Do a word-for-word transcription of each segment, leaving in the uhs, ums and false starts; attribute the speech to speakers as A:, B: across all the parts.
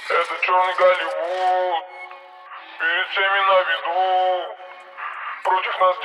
A: Это черный Голливуд, перед всеми на виду, против нас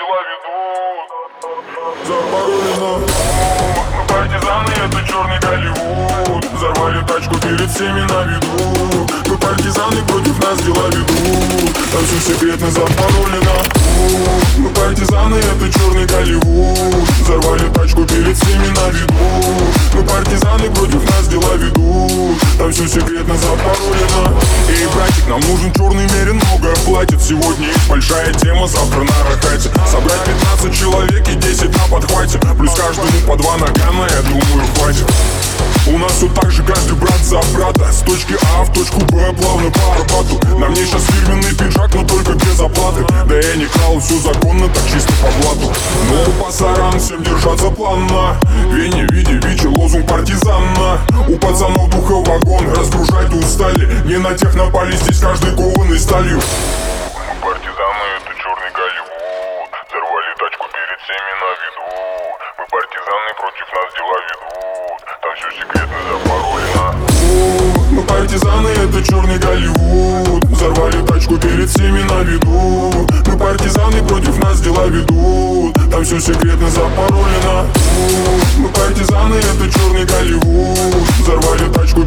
A: дела ведут. Запаролено. Мы партизаны, это черный Голливуд. Взорвали тачку перед всеми на виду. Мы партизаны, против нас дела ведут. Там все секретно запаролено. Мы партизаны, это черный Голливуд. Взорвали тачку перед всеми на виду. Мы партизаны, против нас дела ведут. Там все секретно запаролено. Эй, братик, нам нужен черный мерин, многое платит. Сегодня есть большая тема, завтра на рахате. Собрать пятнадцать человек и десять на подхвате. Плюс каждому по два нагана, я думаю, хватит. У нас все так же, каждый брат за брата. С точки А в точку Б плавно по Арбату. На мне сейчас фирменный пиджак, но только без оплаты. Да я не крал, все законно, так чисто по блату. Ну, пасаран, всем держаться плавно. Вене, виде, вичи, лозунг партизана. У пацанов духа вагон, разгружать устали. Не на тех напали, здесь каждый кованый сталью. Мы партизаны, это черный Голливуд. Взорвали тачку перед всеми на виду. Мы партизаны, против нас дела ведут. Там все секретно запаролено. Мы партизаны, это черный Голливуд. Взорвали тачку перед всеми на виду. Мы партизаны, против нас дела ведут. Там все секретно запаролено. Мы партизаны, это черный Голливуд. Взорвали тачку